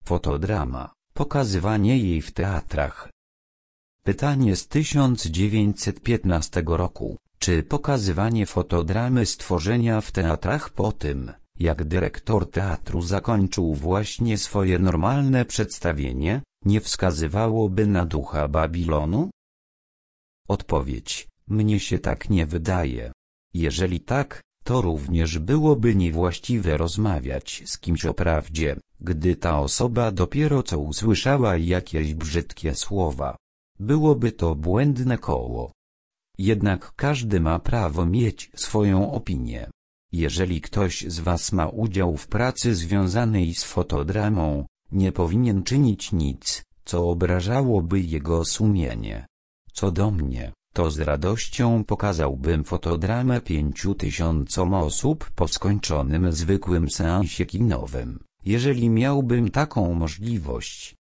Fotodrama, pokazywanie jej w teatrach. Pytanie z 1915 roku. Czy pokazywanie fotodramy stworzenia w teatrach po tym, jak dyrektor teatru zakończył właśnie swoje normalne przedstawienie, nie wskazywałoby na ducha Babilonu? Odpowiedź: mnie się tak nie wydaje. Jeżeli tak, to również byłoby niewłaściwe rozmawiać z kimś o prawdzie, gdy ta osoba dopiero co usłyszała jakieś brzydkie słowa. Byłoby to błędne koło. Jednak każdy ma prawo mieć swoją opinię. Jeżeli ktoś z Was ma udział w pracy związanej z fotodramą, nie powinien czynić nic, co obrażałoby jego sumienie. Co do mnie, to z radością pokazałbym fotodramę 5000 osób po skończonym zwykłym seansie kinowym, jeżeli miałbym taką możliwość.